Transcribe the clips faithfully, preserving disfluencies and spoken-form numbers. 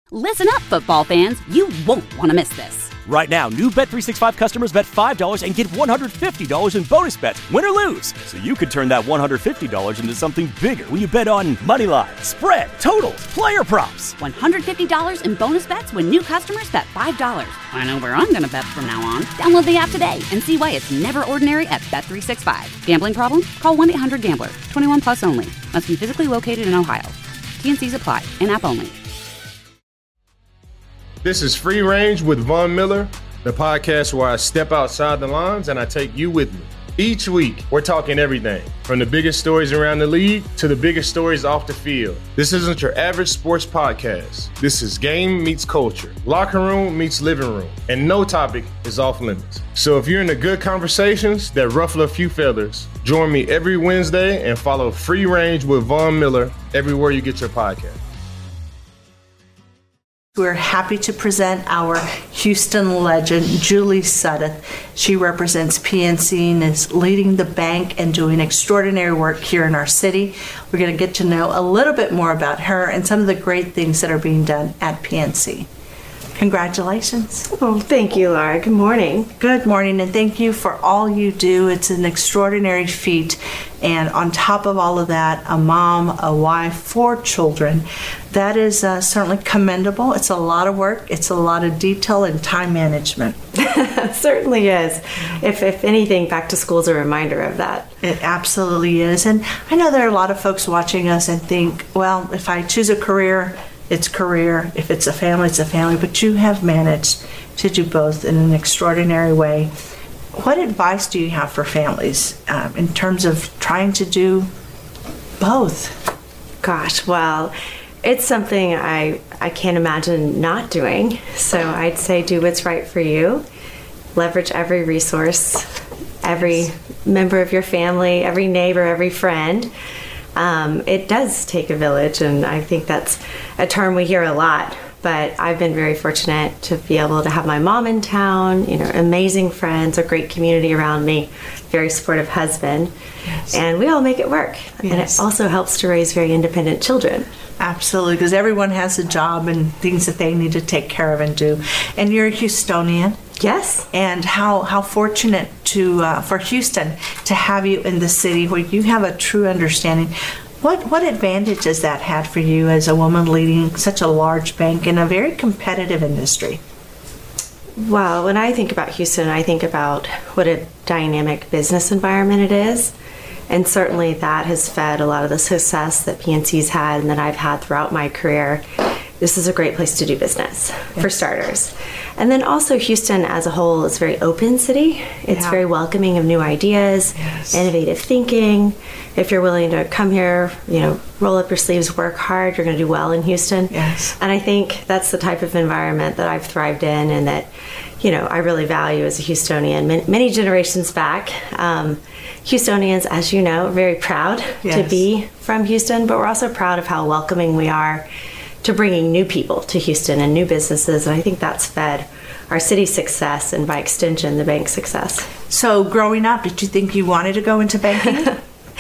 Listen up, football fans. You won't want to miss this. Right now, new Bet three sixty-five customers bet five dollars and get one hundred fifty dollars in bonus bets, win or lose. So you could turn that one hundred fifty dollars into something bigger when you bet on money line, spread, totals, player props. one hundred fifty dollars in bonus bets when new customers bet five dollars. I know where I'm going to bet from now on. Download the app today and see why it's never ordinary at Bet three sixty-five. Gambling problem? Call one eight hundred gambler. twenty-one plus only. Must be physically located in Ohio. T N Cs apply. In-app only. This is Free Range with Von Miller, the podcast where I step outside the lines and I take you with me. Each week, we're talking everything, from the biggest stories around the league to the biggest stories off the field. This isn't your average sports podcast. This is game meets culture, locker room meets living room, and no topic is off limits. So if you're into good conversations that ruffle a few feathers, join me every Wednesday and follow Free Range with Von Miller everywhere you get your podcast. We're happy to present our Houston legend, Julie Sudduth. She represents P N C and is leading the bank and doing extraordinary work here in our city. We're going to get to know a little bit more about her and some of the great things that are being done at P N C. Congratulations. Oh, thank you, Laura. Good morning. Good morning, and thank you for all you do. It's an extraordinary feat. And on top of all of that, a mom, a wife, four children. That is uh, certainly commendable. It's a lot of work. It's a lot of detail and time management. It certainly is. If, if anything, back to school is a reminder of that. It absolutely is. And I know there are a lot of folks watching us and think, well, if I choose a career, it's career. If it's a family, it's a family. But you have managed to do both in an extraordinary way. What advice do you have for families um, in terms of trying to do both? Gosh, well, it's something I, I can't imagine not doing. So I'd say do what's right for you. Leverage every resource, every member of your family, every neighbor, every friend. Um, it does take a village, and I think that's a term we hear a lot. But I've been very fortunate to be able to have my mom in town, you know, amazing friends, a great community around me, very supportive husband, yes. And we all make it work. Yes. And it also helps to raise very independent children. Absolutely, because everyone has a job and things that they need to take care of and do. And you're a Houstonian. Yes. And how, how fortunate to uh, for Houston to have you in the city where you have a true understanding. What what advantage has that had for you as a woman leading such a large bank in a very competitive industry? Well, when I think about Houston, I think about what a dynamic business environment it is. And certainly that has fed a lot of the success that P N C's had and that I've had throughout my career. This is a great place to do business, yes. For starters. And then also Houston as a whole is a very open city. It's yeah. very welcoming of new ideas, yes. Innovative thinking. If you're willing to come here, you know, roll up your sleeves, work hard, you're going to do well in Houston. Yes. And I think that's the type of environment that I've thrived in and that, you know, I really value as a Houstonian. Many generations back, um, Houstonians, as you know, are very proud yes. to be from Houston, but we're also proud of how welcoming we are to bringing new people to Houston and new businesses. And I think that's fed our city's success and by extension, the bank's success. So growing up, did you think you wanted to go into banking?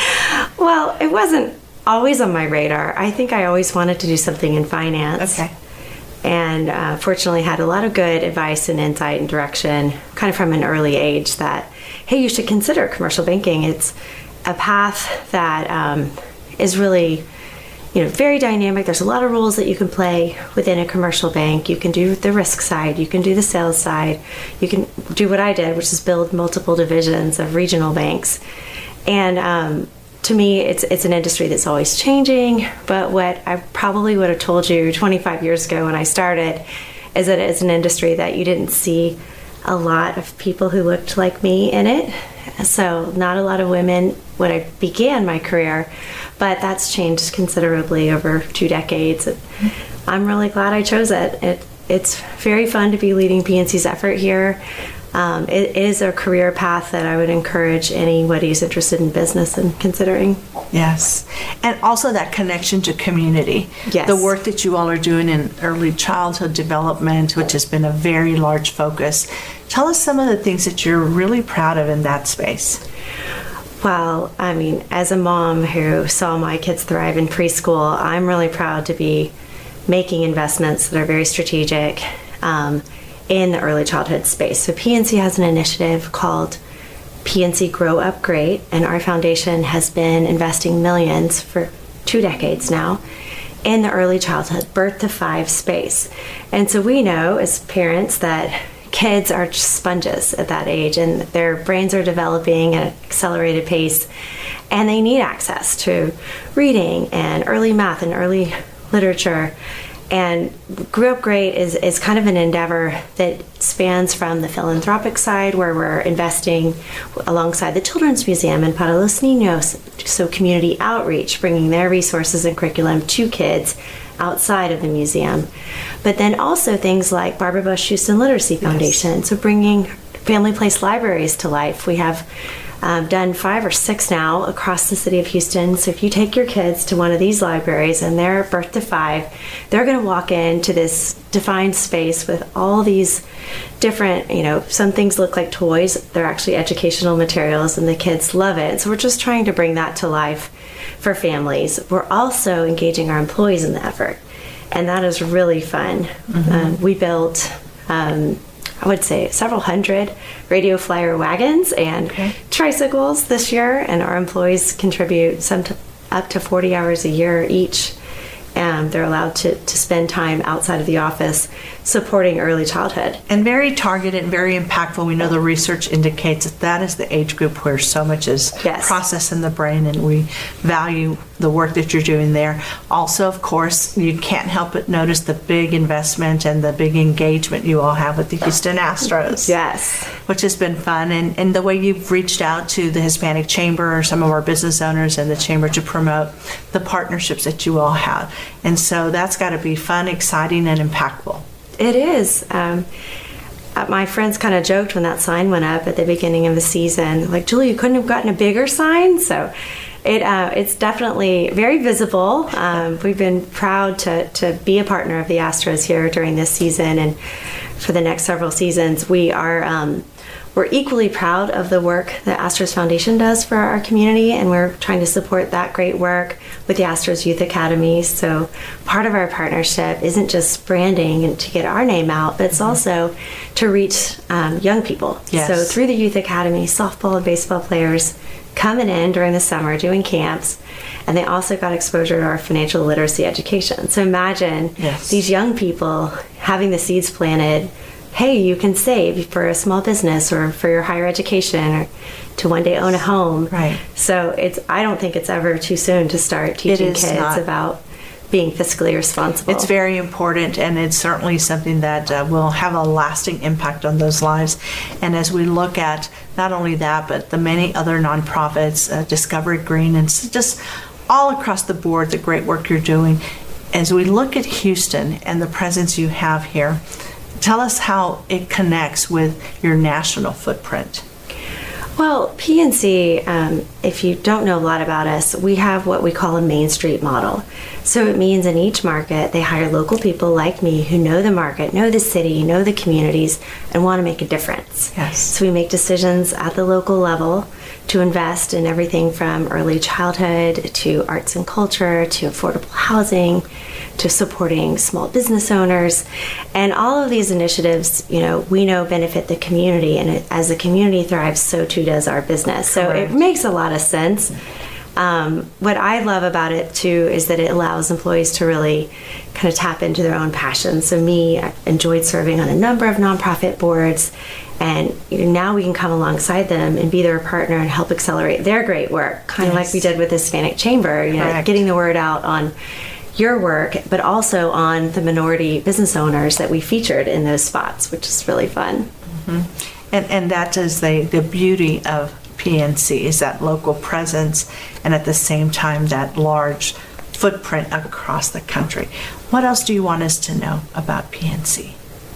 Well, it wasn't always on my radar. I think I always wanted to do something in finance. Okay. And uh, fortunately had a lot of good advice and insight and direction kind of from an early age that, hey, you should consider commercial banking. It's a path that um, is really, you know, very dynamic. There's a lot of roles that you can play within a commercial bank. You can do the risk side. You can do the sales side. You can do what I did, which is build multiple divisions of regional banks. And um, to me, it's it's an industry that's always changing. But what I probably would have told you twenty-five years ago when I started is that it's an industry that you didn't see a lot of people who looked like me in it. So not a lot of women when I began my career, but that's changed considerably over two decades. I'm really glad I chose it. It it's very fun to be leading P N C's effort here. Um, it is a career path that I would encourage anybody who's interested in business and considering. Yes. And also that connection to community. Yes. The work that you all are doing in early childhood development, which has been a very large focus. Tell us some of the things that you're really proud of in that space. Well, I mean, as a mom who saw my kids thrive in preschool, I'm really proud to be making investments that are very strategic um, in the early childhood space. So P N C has an initiative called P N C Grow Up Great, and our foundation has been investing millions for two decades now in the early childhood, birth to five space. And so we know as parents that kids are just sponges at that age, and their brains are developing at an accelerated pace, and they need access to reading and early math and early literature. And Grow Up Great is, is kind of an endeavor that spans from the philanthropic side, where we're investing alongside the Children's Museum and Para los Niños, so community outreach, bringing their resources and curriculum to kids outside of the museum. But then also things like Barbara Bush Houston Literacy Foundation, yes. So bringing family place libraries to life. We have Um, done five or six now across the city of Houston. So if you take your kids to one of these libraries and they're birth to five, they're going to walk into this defined space with all these different, you know, some things look like toys. They're actually educational materials, and the kids love it. So we're just trying to bring that to life for families. We're also engaging our employees in the effort, and that is really fun. Mm-hmm. Um, we built um, I would say several hundred radio flyer wagons and okay. tricycles this year, and our employees contribute some to, up to forty hours a year each. And they're allowed to, to spend time outside of the office supporting early childhood. And very targeted and very impactful. We know the research indicates that that is the age group where so much is yes. processed in the brain, and we value the work that you're doing there. Also, of course, you can't help but notice the big investment and the big engagement you all have with the Houston Astros. Yes. Which has been fun. And, and the way you've reached out to the Hispanic Chamber or some of our business owners in the Chamber to promote the partnerships that you all have. And so that's got to be fun, exciting, and impactful. It is. Um, my friends kind of joked when that sign went up at the beginning of the season, like, Julie, you couldn't have gotten a bigger sign? So it uh, it's definitely very visible. Um, we've been proud to, to be a partner of the Astros here during this season, and for the next several seasons. We are um, we're equally proud of the work that Astros Foundation does for our community, and we're trying to support that great work with the Astros Youth Academy. So part of our partnership isn't just branding and to get our name out, but it's mm-hmm. also to reach um, young people. Yes. So through the Youth Academy, softball and baseball players coming in during the summer doing camps, and they also got exposure to our financial literacy education. So imagine yes. these young people having the seeds planted. Hey, you can save for a small business or for your higher education or to one day own a home. Right. So it's I don't think it's ever too soon to start teaching kids not. about being fiscally responsible. It's very important, and it's certainly something that uh, will have a lasting impact on those lives. And as we look at not only that, but the many other nonprofits, uh, Discovery Green, and just all across the board, the great work you're doing. As we look at Houston and the presence you have here, tell us how it connects with your national footprint. Well, P N C, um, if you don't know a lot about us, we have what we call a Main Street model. So it means in each market, they hire local people like me who know the market, know the city, know the communities, and want to make a difference. Yes. So we make decisions at the local level to invest in everything from early childhood to arts and culture to affordable housing to supporting small business owners. And all of these initiatives, you know, we know benefit the community, and it, as the community thrives, so too does our business. So Correct. It makes a lot of sense. Um, what I love about it too is that it allows employees to really kind of tap into their own passions. So me, I enjoyed serving on a number of nonprofit boards, and you know, now we can come alongside them and be their partner and help accelerate their great work, kind yes. of like we did with the Hispanic Chamber, you know, Correct. getting the word out on your work, but also on the minority business owners that we featured in those spots, which is really fun. Mm-hmm. And and that is the, the beauty of P N C, is that local presence, and at the same time that large footprint across the country. What else do you want us to know about P N C?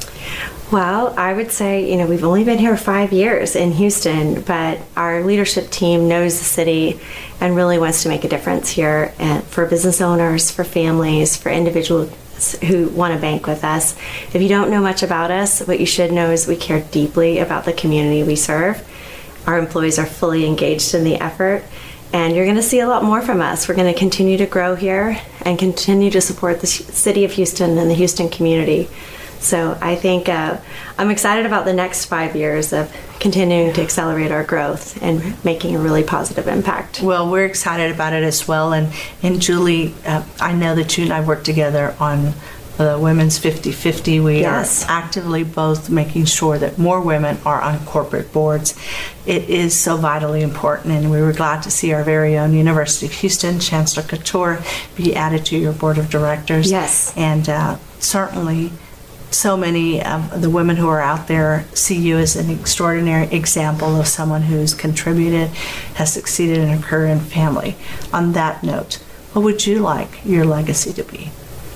Well, I would say, you know, we've only been here five years in Houston, but our leadership team knows the city and really wants to make a difference here, and for business owners, for families, for individuals who want to bank with us. If you don't know much about us, what you should know is we care deeply about the community we serve. Our employees are fully engaged in the effort, And you're going to see a lot more from us. We're going to continue to grow here and continue to support the city of Houston and the Houston community. So I think uh, I'm excited about the next five years of continuing to accelerate our growth and making a really positive impact. Well, we're excited about it as well. And, and Julie, uh, I know that you and I work together on the Women's fifty fifty. We Yes. are actively both making sure that more women are on corporate boards. It is so vitally important, and we were glad to see our very own University of Houston, Chancellor Couture, be added to your board of directors. Yes. And uh, certainly so many of the women who are out there see you as an extraordinary example of someone who's contributed, has succeeded in a career and family. On that note, what would you like your legacy to be?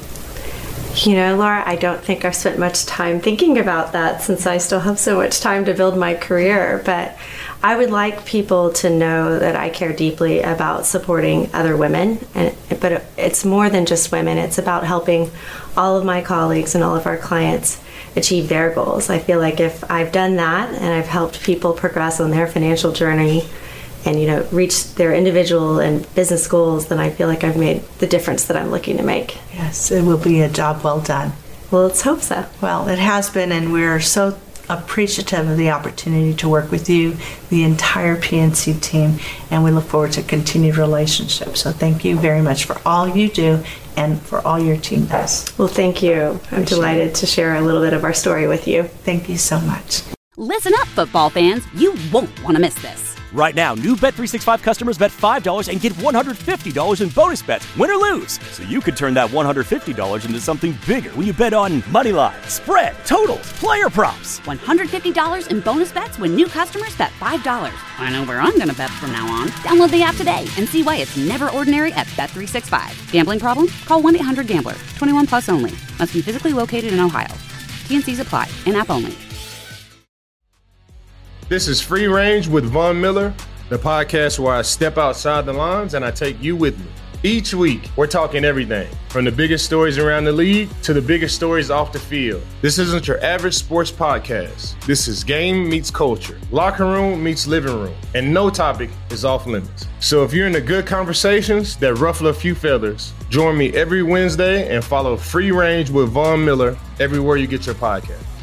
You know, Laura, I don't think I've spent much time thinking about that since I still have so much time to build my career. But I would like people to know that I care deeply about supporting other women. And but it's more than just women. It's about helping all of my colleagues and all of our clients achieve their goals. I feel like if I've done that and I've helped people progress on their financial journey and, you know, reach their individual and business goals, then I feel like I've made the difference that I'm looking to make. Yes, it will be a job well done. Well, let's hope so. Well, it has been, and we're so appreciative of the opportunity to work with you, the entire P N C team, and we look forward to continued relationships. So thank you very much for all you do and for all your team does. Well, thank you. I'm Appreciate delighted it. to share a little bit of our story with you. Thank you so much. Listen up, football fans. You won't want to miss this. Right now, new Bet three sixty-five customers bet five dollars and get one hundred fifty dollars in bonus bets, win or lose. So you could turn that one hundred fifty dollars into something bigger when you bet on money line, spread, totals, player props. one hundred fifty dollars in bonus bets when new customers bet five dollars. I know where I'm going to bet from now on. Download the app today and see why it's never ordinary at Bet three sixty-five. Gambling problem? Call one eight hundred gambler. twenty-one plus only. Must be physically located in Ohio. T N Cs apply. In-app only. This is Free Range with Von Miller, the podcast where I step outside the lines and I take you with me. Each week, we're talking everything from the biggest stories around the league to the biggest stories off the field. This isn't your average sports podcast. This is game meets culture, locker room meets living room, and no topic is off limits. So if you're into good conversations that ruffle a few feathers, join me every Wednesday and follow Free Range with Von Miller everywhere you get your podcast.